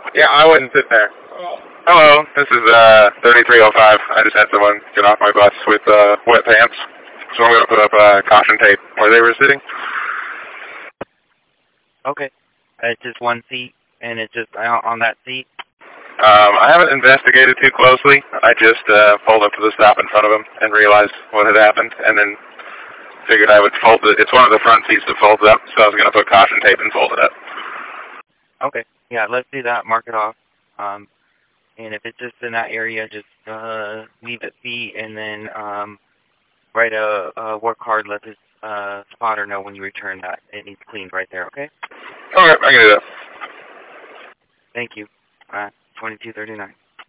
Yeah, I wouldn't sit there. Hello, this is 3305. I just had someone get off my bus with wet pants, so I'm going to put up caution tape where they were sitting. Okay. It's just one seat, and it's just on that seat? I haven't investigated too closely. I just pulled up to the stop in front of him and realized what had happened, and then figured I would fold it. It's one of the front seats that folds up, so I was going to put caution tape and fold it up. Okay. Yeah, let's do that. Mark it off. And if it's just in that area, just leave it be, and then write a work hard. Let this spotter know when you return that it needs cleaned right there. Okay. All right, I can do that. Thank you. 2239.